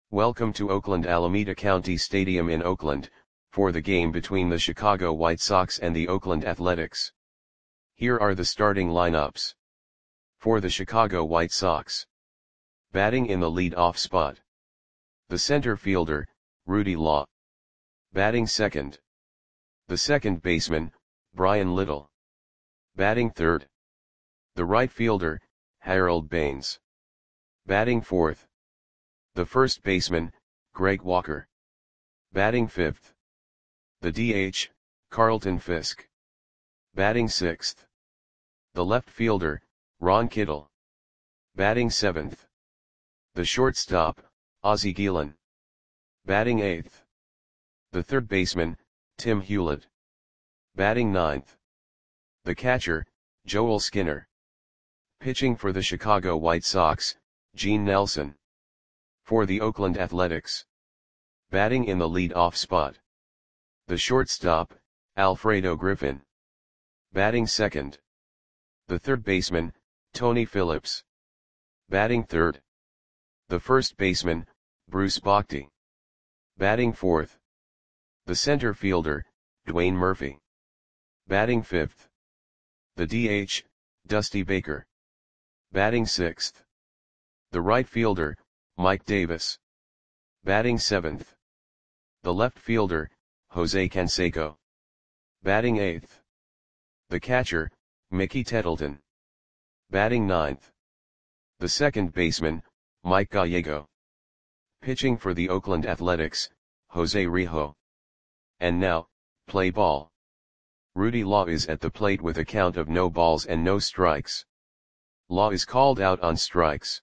Welcome to Oakland Alameda County Stadium in Oakland, for the game between the Chicago White Sox and the Oakland Athletics. Here are the starting lineups. For the Chicago White Sox. Batting in the lead-off spot. The center fielder, Rudy Law. Batting second. The second baseman, Bryan Little. Batting third. The right fielder, Harold Baines. Batting fourth. The first baseman, Greg Walker. Batting fifth. The DH, Carlton Fisk. Batting sixth. The left fielder, Ron Kittle. Batting seventh. The shortstop, Ozzie Guillen. Batting eighth. The third baseman, Tim Hewlett. Batting ninth. The catcher, Joel Skinner. Pitching for the Chicago White Sox, Gene Nelson. For the Oakland Athletics. Batting in the lead-off spot. The shortstop, Alfredo Griffin. Batting second. The third baseman, Tony Phillips. Batting third. The first baseman, Bruce Bochy. Batting fourth. The center fielder, Dwayne Murphy. Batting fifth. The DH, Dusty Baker. Batting sixth. The right fielder, Mike Davis. Batting seventh. The left fielder, Jose Canseco. Batting eighth. The catcher, Mickey Tettleton. Batting ninth. The second baseman, Mike Gallego. Pitching for the Oakland Athletics, Jose Rijo. And now, play ball. Rudy Law is at the plate with a count of no balls and no strikes. Law is called out on strikes.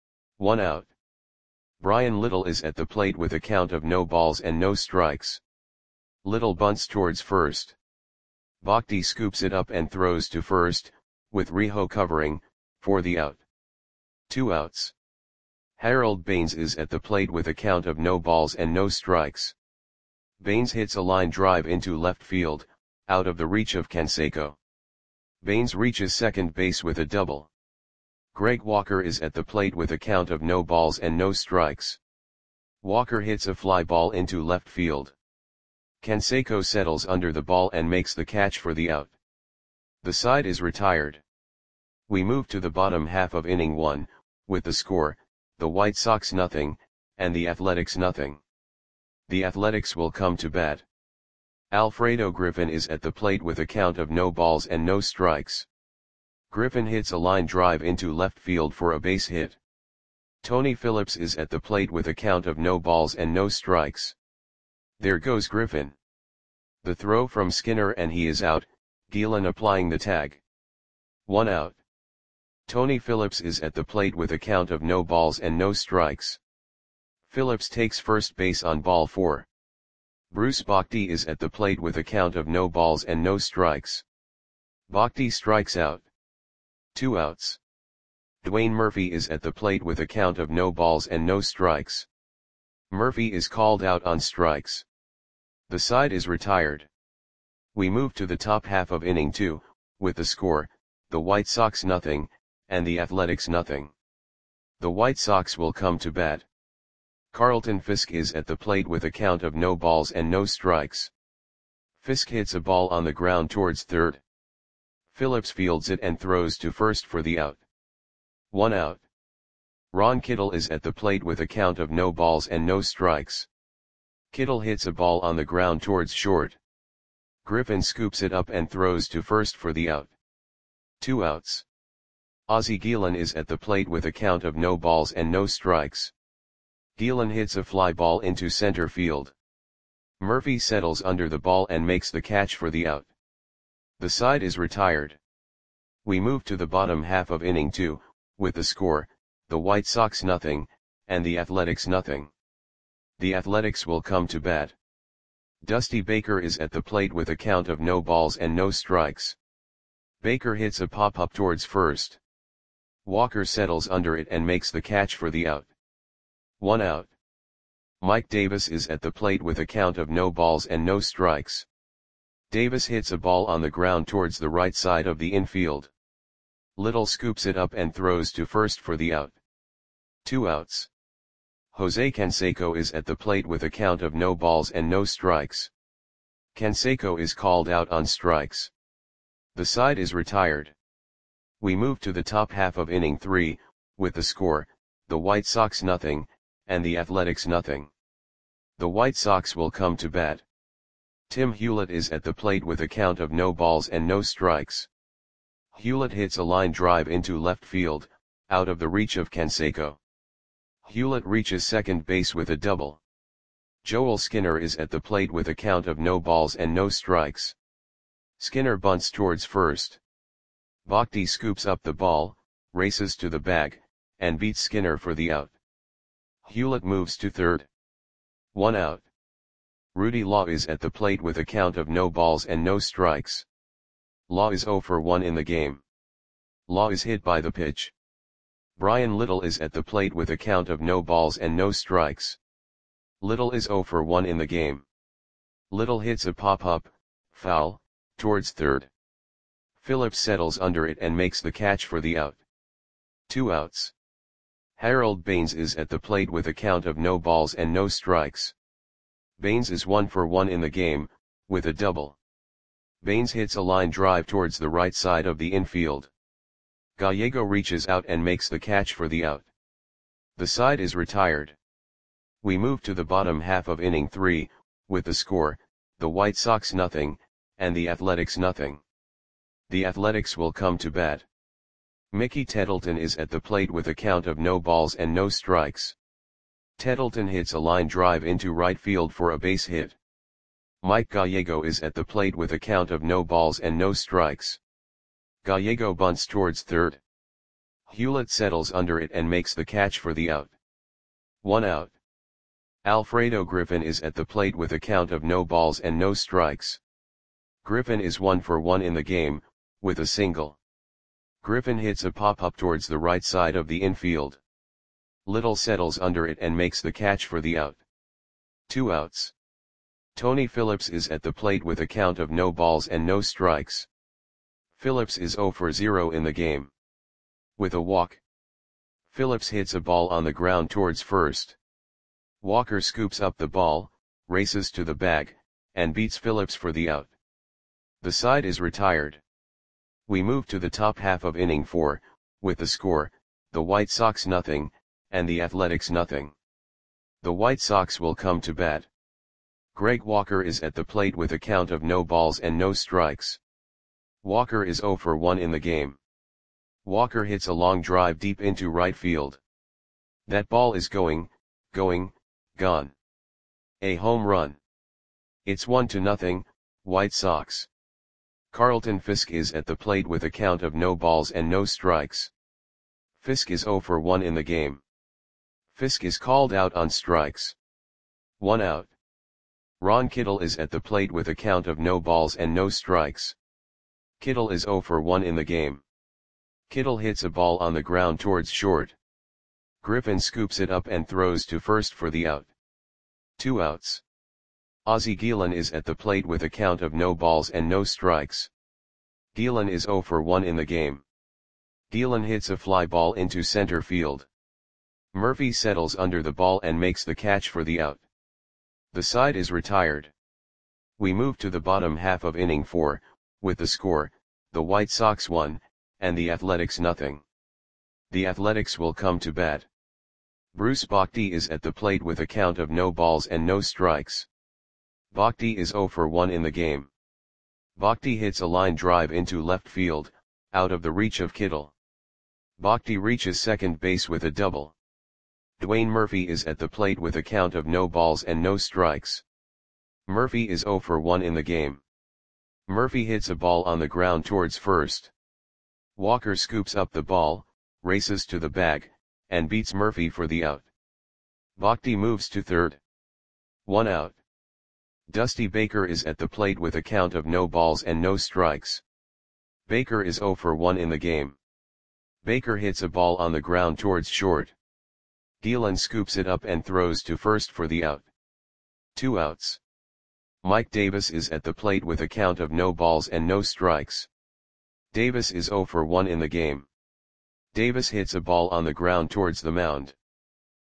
1 out. Bryan Little is at the plate with a count of no balls and no strikes. Little bunts towards first. Bochy scoops it up and throws to first, with Rijo covering, for the out. 2 outs. Harold Baines is at the plate with a count of no balls and no strikes. Baines hits a line drive into left field, out of the reach of Canseco. Baines reaches second base with a double. Greg Walker is at the plate with a count of no balls and no strikes. Walker hits a fly ball into left field. Canseco settles under the ball and makes the catch for the out. The side is retired. We move to the bottom half of inning 1, with the score, the White Sox 0, and the Athletics 0. The Athletics will come to bat. Alfredo Griffin is at the plate with a count of no balls and no strikes. Griffin hits a line drive into left field for a base hit. Tony Phillips is at the plate with a count of no balls and no strikes. There goes Griffin. The throw from Skinner and he is out, Guillen applying the tag. 1 out. Tony Phillips is at the plate with a count of no balls and no strikes. Phillips takes first base on ball 4. Bruce Bochy is at the plate with a count of no balls and no strikes. Bochy strikes out. 2 outs. Dwayne Murphy is at the plate with a count of no balls and no strikes. Murphy is called out on strikes. The side is retired. We move to the top half of inning 2, with the score, the White Sox 0, and the Athletics 0. The White Sox will come to bat. Carlton Fisk is at the plate with a count of no balls and no strikes. Fisk hits a ball on the ground towards third. Phillips fields it and throws to first for the out. 1 out. Ron Kittle is at the plate with a count of no balls and no strikes. Kittle hits a ball on the ground towards short. Griffin scoops it up and throws to first for the out. 2 outs. Ozzie Guillen is at the plate with a count of no balls and no strikes. Guillen hits a fly ball into center field. Murphy settles under the ball and makes the catch for the out. The side is retired. We move to the bottom half of inning 2, with the score, the White Sox 0, and the Athletics 0. The Athletics will come to bat. Dusty Baker is at the plate with a count of no balls and no strikes. Baker hits a pop-up towards first. Walker settles under it and makes the catch for the out. 1 out. Mike Davis is at the plate with a count of no balls and no strikes. Davis hits a ball on the ground towards the right side of the infield. Little scoops it up and throws to first for the out. 2 outs. Jose Canseco is at the plate with a count of no balls and no strikes. Canseco is called out on strikes. The side is retired. We move to the top half of inning 3, with the score, the White Sox nothing, and the Athletics nothing. The White Sox will come to bat. Tim Hewlett is at the plate with a count of no balls and no strikes. Hewlett hits a line drive into left field, out of the reach of Canseco. Hewlett reaches second base with a double. Joel Skinner is at the plate with a count of no balls and no strikes. Skinner bunts towards first. Bhakti scoops up the ball, races to the bag, and beats Skinner for the out. Hewlett moves to third. 1 out. Rudy Law is at the plate with a count of no balls and no strikes. Law is 0 for 1 in the game. Law is hit by the pitch. Brian Little is at the plate with a count of no balls and no strikes. Little is 0 for 1 in the game. Little hits a pop-up, foul, towards third. Phillips settles under it and makes the catch for the out. 2 outs. Harold Baines is at the plate with a count of no balls and no strikes. Baines is 1 for 1 in the game, with a double. Baines hits a line drive towards the right side of the infield. Gallego reaches out and makes the catch for the out. The side is retired. We move to the bottom half of inning 3, with the score, the White Sox nothing, and the Athletics nothing. The Athletics will come to bat. Mickey Tettleton is at the plate with a count of no balls and no strikes. Tettleton hits a line drive into right field for a base hit. Mike Gallego is at the plate with a count of no balls and no strikes. Gallego bunts towards third. Hewlett settles under it and makes the catch for the out. 1 out. Alfredo Griffin is at the plate with a count of no balls and no strikes. Griffin is 1 for 1 in the game, with a single. Griffin hits a pop-up towards the right side of the infield. Little settles under it and makes the catch for the out. 2 outs. Tony Phillips is at the plate with a count of no balls and no strikes. Phillips is 0 for 0 in the game. With a walk. Phillips hits a ball on the ground towards first. Walker scoops up the ball, races to the bag, and beats Phillips for the out. The side is retired. We move to the top half of inning 4, with the score, the White Sox nothing, and the Athletics nothing. The White Sox will come to bat. Greg Walker is at the plate with a count of no balls and no strikes. Walker is 0 for 1 in the game. Walker hits a long drive deep into right field. That ball is gone. A home run. It's 1-0, White Sox. Carlton Fisk is at the plate with a count of no balls and no strikes. Fisk is 0 for 1 in the game. Fisk is called out on strikes. 1 out. Ron Kittle is at the plate with a count of no balls and no strikes. Kittle is 0 for 1 in the game. Kittle hits a ball on the ground towards short. Griffin scoops it up and throws to first for the out. 2 outs. Ozzie Guillen is at the plate with a count of no balls and no strikes. Guillen is 0 for 1 in the game. Guillen hits a fly ball into center field. Murphy settles under the ball and makes the catch for the out. The side is retired. We move to the bottom half of inning 4, with the score, the White Sox 1, and the Athletics nothing. The Athletics will come to bat. Bruce Bhakti is at the plate with a count of no balls and no strikes. Bhakti is 0 for 1 in the game. Bhakti hits a line drive into left field, out of the reach of Kittle. Bhakti reaches second base with a double. Dwayne Murphy is at the plate with a count of no balls and no strikes. Murphy is 0 for 1 in the game. Murphy hits a ball on the ground towards first. Walker scoops up the ball, races to the bag, and beats Murphy for the out. Bhakti moves to third. 1 out. Dusty Baker is at the plate with a count of no balls and no strikes. Baker is 0 for 1 in the game. Baker hits a ball on the ground towards short. Guillen scoops it up and throws to first for the out. 2 outs. Mike Davis is at the plate with a count of no balls and no strikes. Davis is 0 for 1 in the game. Davis hits a ball on the ground towards the mound.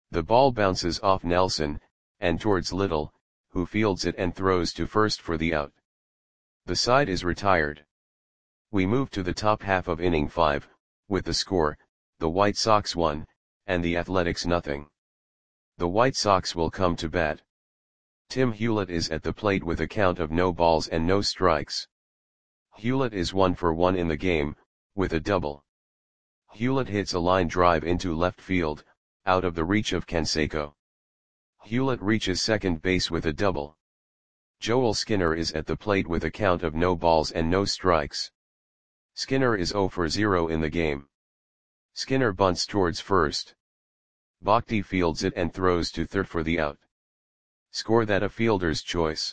The ball bounces off Nelson, and towards Little, who fields it and throws to first for the out. The side is retired. We move to the top half of inning 5, with the score, the White Sox 1, and the Athletics nothing. The White Sox will come to bat. Tim Hewlett is at the plate with a count of no balls and no strikes. Hewlett is 1 for 1 in the game, with a double. Hewlett hits a line drive into left field, out of the reach of Canseco. Hewlett reaches second base with a double. Joel Skinner is at the plate with a count of no balls and no strikes. Skinner is 0 for 0 in the game. Skinner bunts towards first. Bhakti fields it and throws to third for the out. Score that a fielder's choice.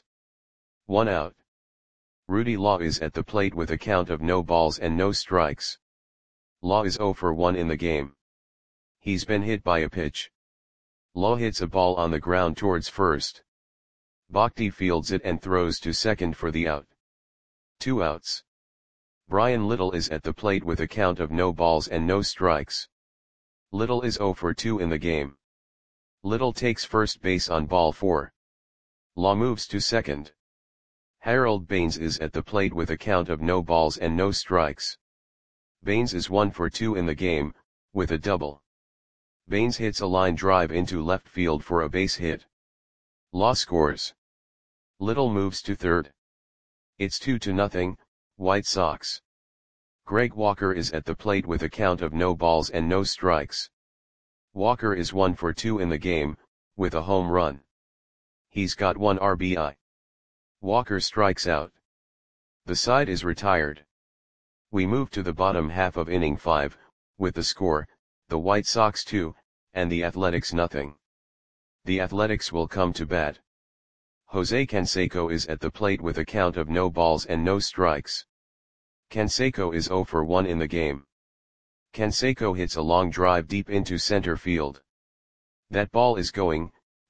1 out. Rudy Law is at the plate with a count of no balls and no strikes. Law is 0 for 1 in the game. He's been hit by a pitch. Law hits a ball on the ground towards first. Bhakti fields it and throws to second for the out. 2 outs. Brian Little is at the plate with a count of no balls and no strikes. Little is 0 for 2 in the game. Little takes first base on ball 4. Law moves to second. Harold Baines is at the plate with a count of no balls and no strikes. Baines is 1 for 2 in the game, with a double. Baines hits a line drive into left field for a base hit. Law scores. Little moves to third. It's 2-0, White Sox. Greg Walker is at the plate with a count of no balls and no strikes. Walker is 1 for 2 in the game, with a home run. He's got 1 RBI. Walker strikes out. The side is retired. We move to the bottom half of inning 5, with the score, the White Sox 2, and the Athletics nothing. The Athletics will come to bat. Jose Canseco is at the plate with a count of no balls and no strikes. Canseco is 0 for 1 in the game. Canseco hits a long drive deep into center field. That ball is going,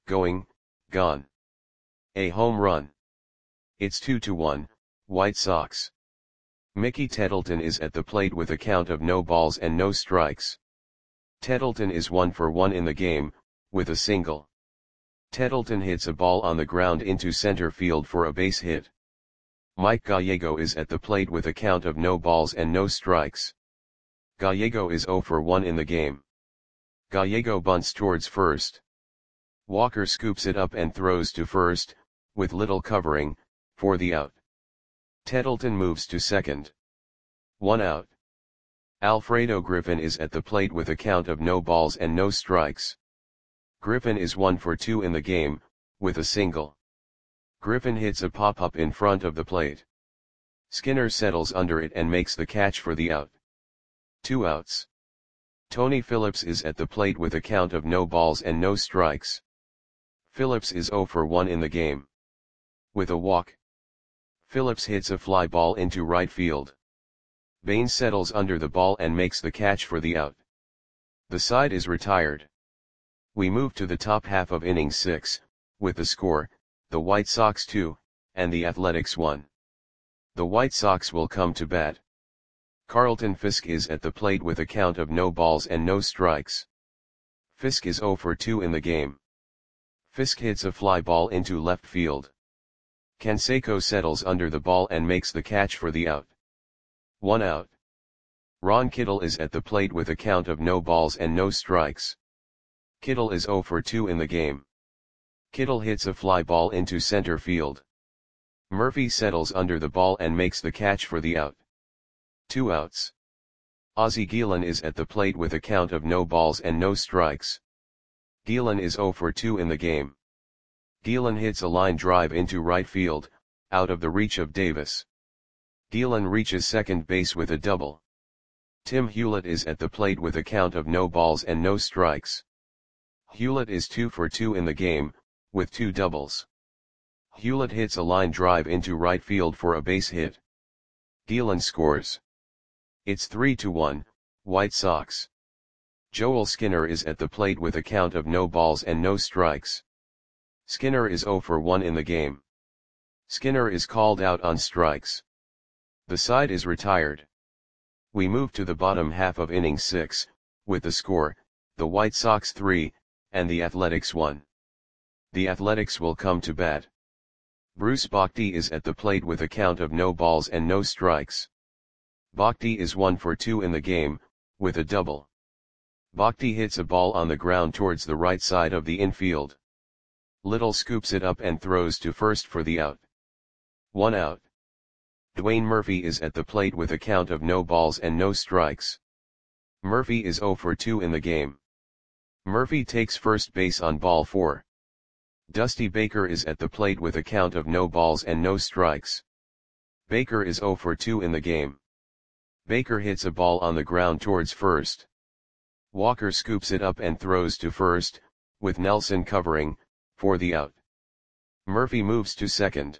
gone. A home run. It's 2-1, White Sox. Mickey Tettleton is at the plate with a count of no balls and no strikes. Tettleton is 1 for 1 in the game, with a single. Tettleton hits a ball on the ground into center field for a base hit. Mike Gallego is at the plate with a count of no balls and no strikes. Gallego is 0 for 1 in the game. Gallego bunts towards first. Walker scoops it up and throws to first, with Little covering, for the out. Tettleton moves to second. 1 out. Alfredo Griffin is at the plate with a count of no balls and no strikes. Griffin is 1 for 2 in the game, with a single. Griffin hits a pop-up in front of the plate. Skinner settles under it and makes the catch for the out. 2 outs. Tony Phillips is at the plate with a count of no balls and no strikes. Phillips is 0 for 1 in the game. With a walk. Phillips hits a fly ball into right field. Baines settles under the ball and makes the catch for the out. The side is retired. We move to the top half of inning 6, with the score, the White Sox 2, and the Athletics 1. The White Sox will come to bat. Carlton Fisk is at the plate with a count of no balls and no strikes. Fisk is 0 for 2 in the game. Fisk hits a fly ball into left field. Canseco settles under the ball and makes the catch for the out. 1 out. Ron Kittle is at the plate with a count of no balls and no strikes. Kittle is 0 for 2 in the game. Kittle hits a fly ball into center field. Murphy settles under the ball and makes the catch for the out. 2 outs. Ozzie Guillen is at the plate with a count of no balls and no strikes. Guillen is 0 for 2 in the game. Guillen hits a line drive into right field, out of the reach of Davis. Guillen reaches second base with a double. Tim Hewlett is at the plate with a count of no balls and no strikes. Hewlett is 2 for 2 in the game, with 2 doubles. Hewlett hits a line drive into right field for a base hit. Guillen scores. It's 3-1, White Sox. Joel Skinner is at the plate with a count of no balls and no strikes. Skinner is 0 for 1 in the game. Skinner is called out on strikes. The side is retired. We move to the bottom half of inning 6, with the score, the White Sox 3, and the Athletics 1. The Athletics will come to bat. Bruce Bhakti is at the plate with a count of no balls and no strikes. Bhakti is 1 for 2 in the game, with a double. Bhakti hits a ball on the ground towards the right side of the infield. Little scoops it up and throws to first for the out. 1 out. Dwayne Murphy is at the plate with a count of no balls and no strikes. Murphy is 0 for 2 in the game. Murphy takes first base on ball 4. Dusty Baker is at the plate with a count of no balls and no strikes. Baker is 0 for 2 in the game. Baker hits a ball on the ground towards first. Walker scoops it up and throws to first, with Nelson covering, for the out. Murphy moves to second.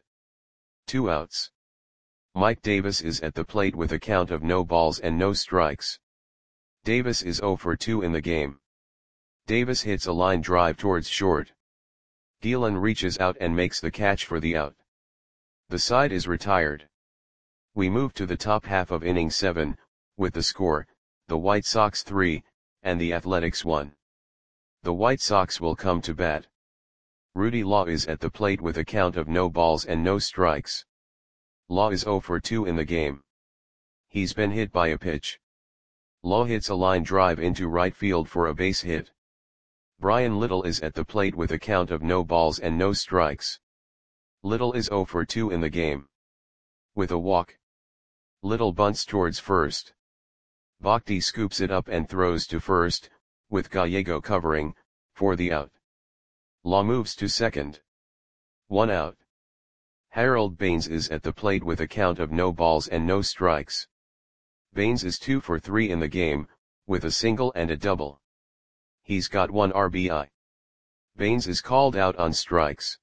2 outs. Mike Davis is at the plate with a count of no balls and no strikes. Davis is 0 for 2 in the game. Davis hits a line drive towards short. Gielan reaches out and makes the catch for the out. The side is retired. We move to the top half of inning 7, with the score, the White Sox 3, and the Athletics 1. The White Sox will come to bat. Rudy Law is at the plate with a count of no balls and no strikes. Law is 0 for 2 in the game. He's been hit by a pitch. Law hits a line drive into right field for a base hit. Brian Little is at the plate with a count of no balls and no strikes. Little is 0 for 2 in the game. With a walk. Little bunts towards first. Bhakti scoops it up and throws to first, with Gallego covering, for the out. Law moves to second. 1 out. Harold Baines is at the plate with a count of no balls and no strikes. Baines is 2 for 3 in the game, with a single and a double. He's got 1 RBI. Baines is called out on strikes.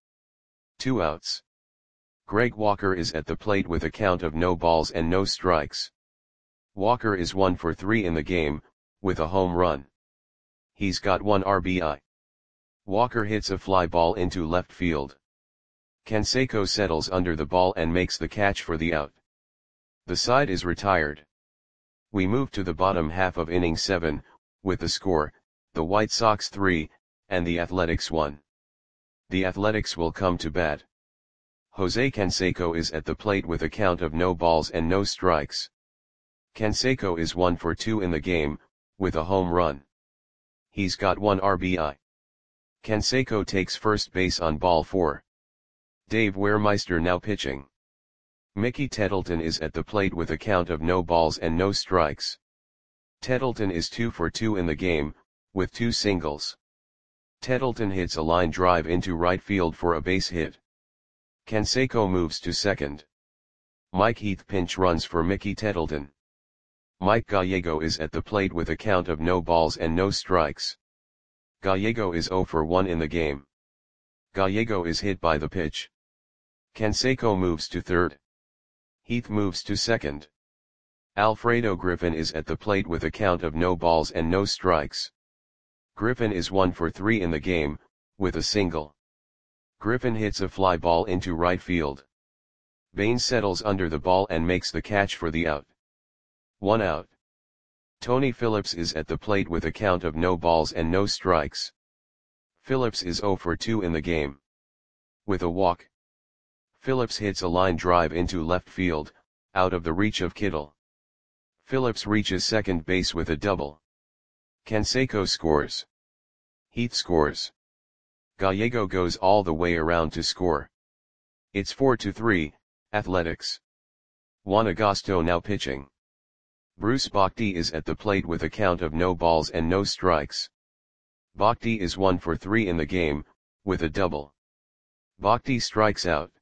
2 outs. Greg Walker is at the plate with a count of no balls and no strikes. Walker is 1 for 3 in the game, with a home run. He's got 1 RBI. Walker hits a fly ball into left field. Canseco settles under the ball and makes the catch for the out. The side is retired. We move to the bottom half of inning 7, with the score, the White Sox 3, and the Athletics 1. The Athletics will come to bat. Jose Canseco is at the plate with a count of no balls and no strikes. Canseco is 1 for 2 in the game, with a home run. He's got 1 RBI. Canseco takes first base on ball 4. Dave Wehrmeister now pitching. Mickey Tettleton is at the plate with a count of no balls and no strikes. Tettleton is 2 for 2 in the game, with 2 singles. Tettleton hits a line drive into right field for a base hit. Canseco moves to second. Mike Heath pinch runs for Mickey Tettleton. Mike Gallego is at the plate with a count of no balls and no strikes. Gallego is 0 for 1 in the game. Gallego is hit by the pitch. Canseco moves to third. Heath moves to second. Alfredo Griffin is at the plate with a count of no balls and no strikes. Griffin is 1 for 3 in the game, with a single. Griffin hits a fly ball into right field. Baines settles under the ball and makes the catch for the out. 1 out. Tony Phillips is at the plate with a count of no balls and no strikes. Phillips is 0 for 2 in the game. With a walk. Phillips hits a line drive into left field, out of the reach of Kittle. Phillips reaches second base with a double. Canseco scores. Heath scores. Gallego goes all the way around to score. It's 4-3, Athletics. Juan Agosto now pitching. Bruce Bhakti is at the plate with a count of no balls and no strikes. Bhakti is 1 for 3 in the game, with a double. Bhakti strikes out.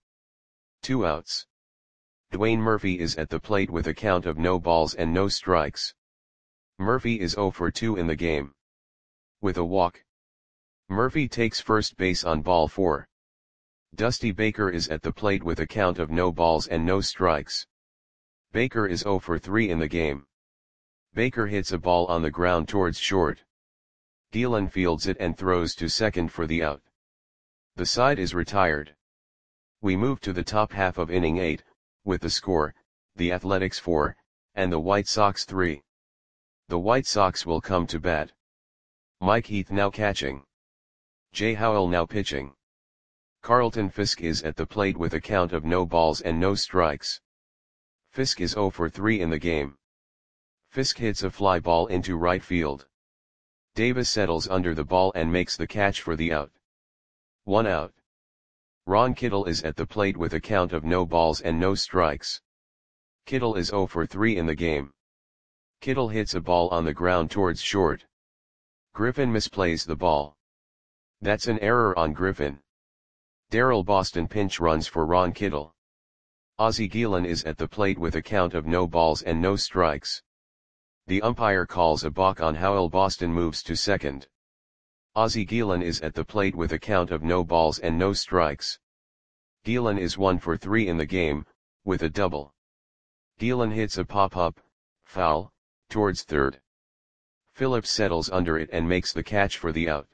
2 outs. Dwayne Murphy is at the plate with a count of no balls and no strikes. Murphy is 0 for 2 in the game. With a walk. Murphy takes first base on ball 4. Dusty Baker is at the plate with a count of no balls and no strikes. Baker is 0 for 3 in the game. Baker hits a ball on the ground towards short. Gielan fields it and throws to second for the out. The side is retired. We move to the top half of inning 8, with the score, the Athletics 4, and the White Sox 3. The White Sox will come to bat. Mike Heath now catching. Jay Howell now pitching. Carlton Fisk is at the plate with a count of no balls and no strikes. Fisk is 0 for 3 in the game. Fisk hits a fly ball into right field. Davis settles under the ball and makes the catch for the out. 1 out. Ron Kittle is at the plate with a count of no balls and no strikes. Kittle is 0 for 3 in the game. Kittle hits a ball on the ground towards short. Griffin misplays the ball. That's an error on Griffin. Darryl Boston pinch runs for Ron Kittle. Ozzie Guillen is at the plate with a count of no balls and no strikes. The umpire calls a balk on Howell. Boston moves to second. Ozzie Guillen is at the plate with a count of no balls and no strikes. Guillen is 1 for 3 in the game, with a double. Guillen hits a pop-up, foul, towards third. Phillips settles under it and makes the catch for the out.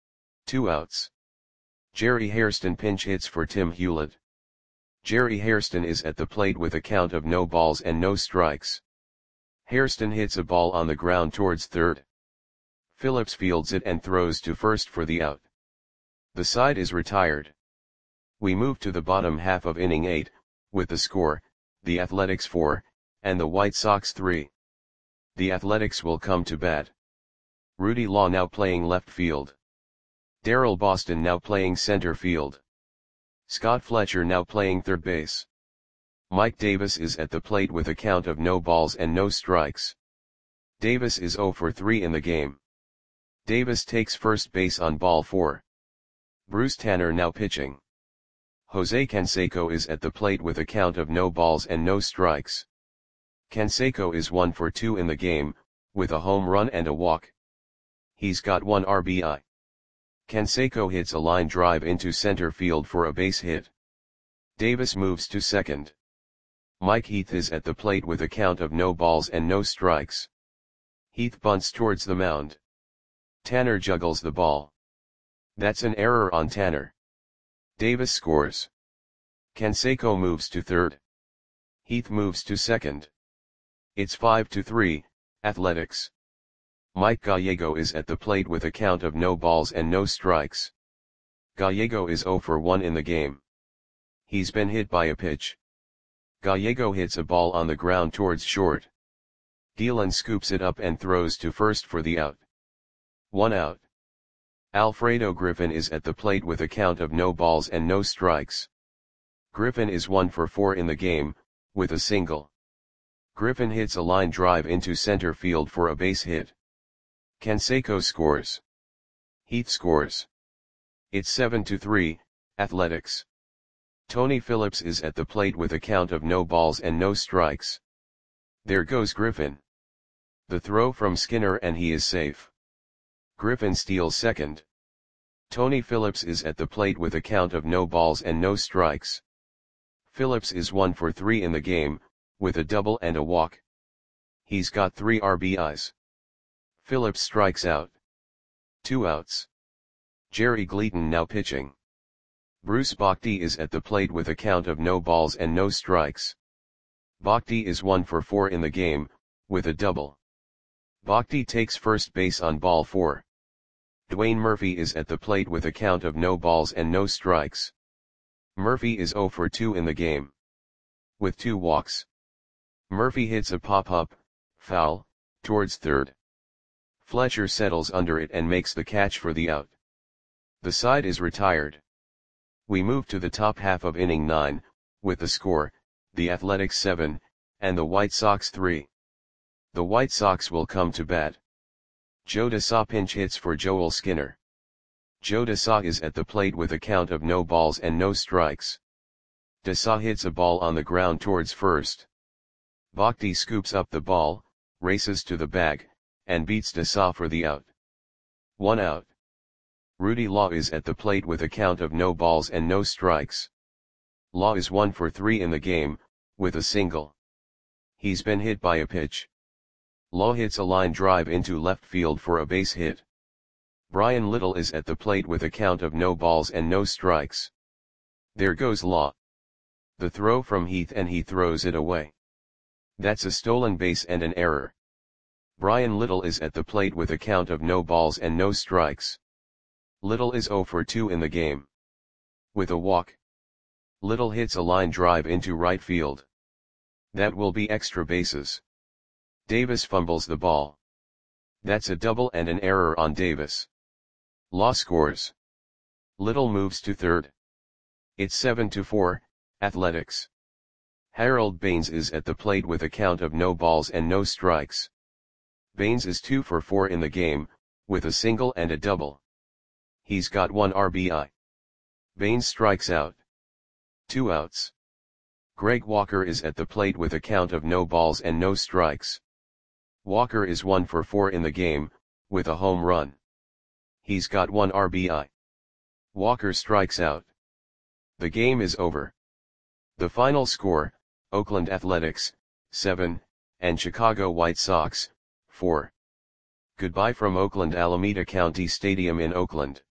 2 outs. Jerry Hairston pinch hits for Tim Hewlett. Jerry Hairston is at the plate with a count of no balls and no strikes. Hairston hits a ball on the ground towards third. Phillips fields it and throws to first for the out. The side is retired. We move to the bottom half of inning 8, with the score, the Athletics 4, and the White Sox 3. The Athletics will come to bat. Rudy Law now playing left field. Darryl Boston now playing center field. Scott Fletcher now playing third base. Mike Davis is at the plate with a count of no balls and no strikes. Davis is 0 for 3 in the game. Davis takes first base on ball 4. Bruce Tanner now pitching. Jose Canseco is at the plate with a count of no balls and no strikes. Canseco is 1 for 2 in the game, with a home run and a walk. He's got 1 RBI. Canseco hits a line drive into center field for a base hit. Davis moves to second. Mike Heath is at the plate with a count of no balls and no strikes. Heath bunts towards the mound. Tanner juggles the ball. That's an error on Tanner. Davis scores. Canseco moves to third. Heath moves to second. It's 5-3, Athletics. Mike Gallego is at the plate with a count of no balls and no strikes. Gallego is 0 for 1 in the game. He's been hit by a pitch. Gallego hits a ball on the ground towards short. Guillen scoops it up and throws to first for the out. 1 out. Alfredo Griffin is at the plate with a count of no balls and no strikes. Griffin is 1 for 4 in the game, with a single. Griffin hits a line drive into center field for a base hit. Canseco scores. Heath scores. It's 7-3, Athletics. Tony Phillips is at the plate with a count of no balls and no strikes. There goes Griffin. The throw from Skinner and he is safe. Griffin steals second. Tony Phillips is at the plate with a count of no balls and no strikes. Phillips is 1 for 3 in the game, with a double and a walk. He's got 3 RBIs. Phillips strikes out. 2 outs. Jerry Gleaton now pitching. Bruce Bochy is at the plate with a count of no balls and no strikes. Bochy is 1 for 4 in the game, with a double. Bochy takes first base on ball 4. Dwayne Murphy is at the plate with a count of no balls and no strikes. Murphy is 0 for 2 in the game. With 2 walks. Murphy hits a pop-up, foul, towards third. Fletcher settles under it and makes the catch for the out. The side is retired. We move to the top half of inning 9, with the score, the Athletics 7, and the White Sox 3. The White Sox will come to bat. Joe DeSaw pinch hits for Joel Skinner. Joe DeSaw is at the plate with a count of no balls and no strikes. DeSaw hits a ball on the ground towards first. Bochy scoops up the ball, races to the bag, and beats DeSaw for the out. 1 out. Rudy Law is at the plate with a count of no balls and no strikes. Law is 1 for 3 in the game, with a single. He's been hit by a pitch. Law hits a line drive into left field for a base hit. Brian Little is at the plate with a count of no balls and no strikes. There goes Law. The throw from Heath and he throws it away. That's a stolen base and an error. Brian Little is at the plate with a count of no balls and no strikes. Little is 0 for 2 in the game. With a walk, Little hits a line drive into right field. That will be extra bases. Davis fumbles the ball. That's a double and an error on Davis. Law scores. Little moves to third. It's 7-4, Athletics. Harold Baines is at the plate with a count of no balls and no strikes. Baines is 2 for 4 in the game, with a single and a double. He's got 1 RBI. Baines strikes out. 2 outs. Greg Walker is at the plate with a count of no balls and no strikes. Walker is 1 for 4 in the game, with a home run. He's got 1 RBI. Walker strikes out. The game is over. The final score, Oakland Athletics, 7, and Chicago White Sox, 4. Goodbye from Oakland Alameda County Stadium in Oakland.